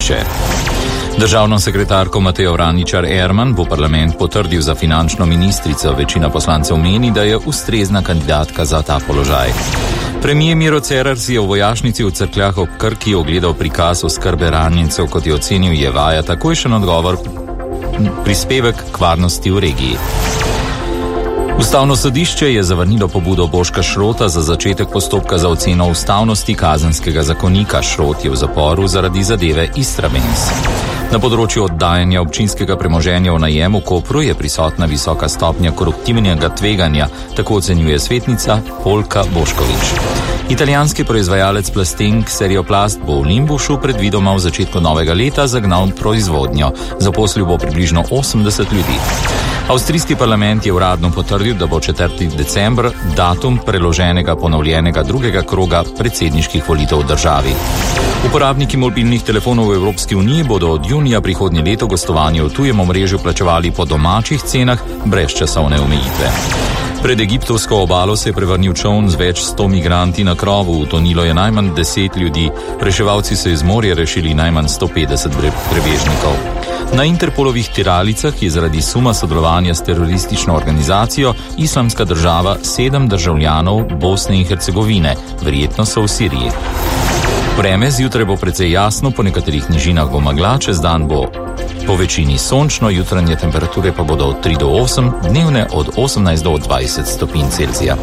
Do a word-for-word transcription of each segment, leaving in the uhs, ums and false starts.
sodišče. Državno sekretarko Matejo Vraničar Erman bo parlament potrdil za finančno ministrico. Večina poslancev meni, da je ustrezna kandidatka za ta položaj. Premijer Miro Cerar si je v vojašnici v Cerkljah ob Krki ogledal prikaz oskrbe ranjencev, kot je ocenil Jevaja, takojšen odgovor prispevek k varnosti v regiji. Ustavno sodišče je zavrnilo pobudo Boška Šrota za začetek postopka za oceno ustavnosti kazenskega zakonika. Šrot je v zaporu zaradi zadeve Istrabenz. Na področju oddajanja občinskega premoženja v najem v Kopru je prisotna visoka stopnja koruptivnega tveganja, tako ocenjuje svetnica Polka Boškovič. Italijanski proizvajalec plastenk Serioplast bo v Limbušu predvidoma v začetku novega leta zagnal proizvodnjo. Zaposlil bo približno osemdeset ljudi. Avstrijski parlament je uradno potrdil, da bo četrti december datum preloženega ponovljenega drugega kroga predsedniških volitev v državi. Uporabniki mobilnih telefonov v Evropski uniji bodo od junija prihodnje leto gostovanje v tujem omrežju plačevali po domačih cenah brez časovne omejitve. Pred egiptovsko obalo se je prevrnil čoln z več sto migranti na krovu. Utonilo je najmanj deset ljudi. Reševalci so iz morja rešili najmanj sto petdeset prebežnikov. Na Interpolovih tiralicah je zaradi suma sodelovanja s teroristično organizacijo Islamska država sedem državljanov Bosne in Hercegovine. Verjetno so v Siriji. Vreme zjutraj bo precej jasno, po nekaterih nižinah bo megla, čez dan bo po večini sončno, jutranje temperature pa bodo od tri do osem, dnevne od osemnajst do dvajset stopinj Celzija.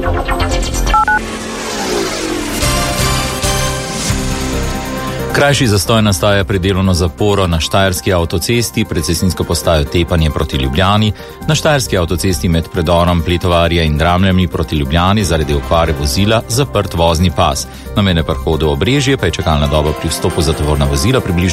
Krajši zastoj nastaja pred delovno zaporo na štajerski avtocesti pred cestninsko postajo Tepanje proti Ljubljani, na štajerski avtocesti med predorom Pletovarja in Dramljami proti Ljubljani zaradi okvare vozila zaprt vozni pas. Na mejnem prehodu Obrežje pa je čakalna doba pri vstopu za tovorna vozila približno